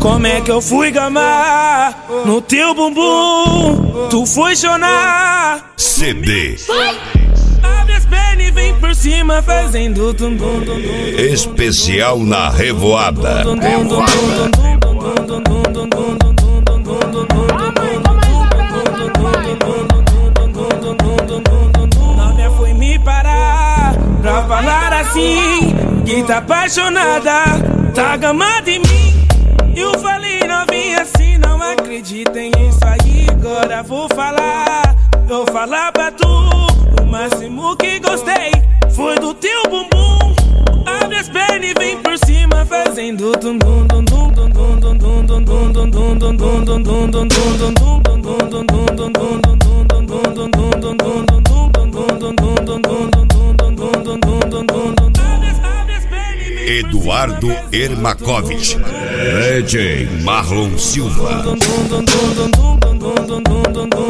Como é que eu fui gamar no teu bumbum? Tu foi chorar. CD Abre as pernas e vem por cima fazendo tum tum tum. especial na Revoada. Novinha foi me parar pra falar assim, que tá apaixonada, tá gamada em mim. Eu falei, novinha, assim, não acreditem nisso aí. Agora vou falar pra tu. O máximo que gostei foi do teu bumbum. Abre as pernas e vem por cima fazendo tum tum tum tum tum tum tum tum tum tum tum tum tum tum tum Eduardo Ermakovich, DJ Marlon Silva.